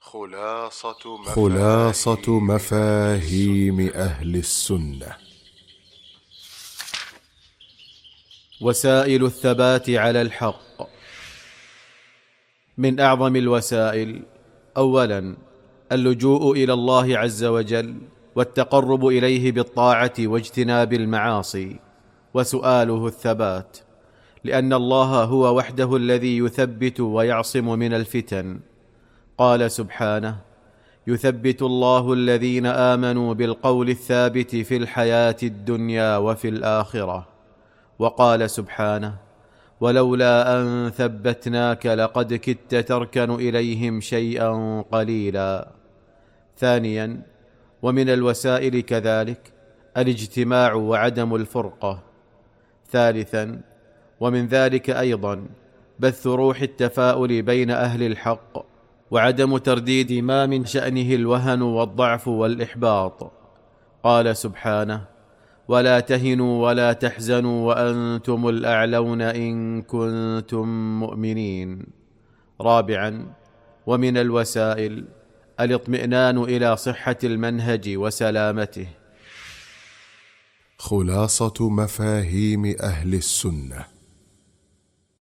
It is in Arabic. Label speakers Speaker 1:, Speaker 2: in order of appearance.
Speaker 1: خلاصة مفاهيم أهل السنة.
Speaker 2: وسائل الثبات على الحق. من أعظم الوسائل: أولا، اللجوء إلى الله عز وجل والتقرب إليه بالطاعة واجتناب المعاصي، وسؤاله الثبات، لأن الله هو وحده الذي يثبت ويعصم من الفتن. قال سبحانه: يثبت الله الذين آمنوا بالقول الثابت في الحياة الدنيا وفي الآخرة. وقال سبحانه: ولولا أن ثبتناك لقد كدت تركن إليهم شيئا قليلا. ثانيا، ومن الوسائل كذلك الاجتماع وعدم الفرقة. ثالثا، ومن ذلك أيضا بث روح التفاؤل بين أهل الحق، وعدم ترديد ما من شأنه الوهن والضعف والإحباط. قال سبحانه: ولا تهنوا ولا تحزنوا وأنتم الأعلون إن كنتم مؤمنين. رابعا، ومن الوسائل الاطمئنان إلى صحة المنهج وسلامته.
Speaker 1: خلاصة مفاهيم أهل السنة.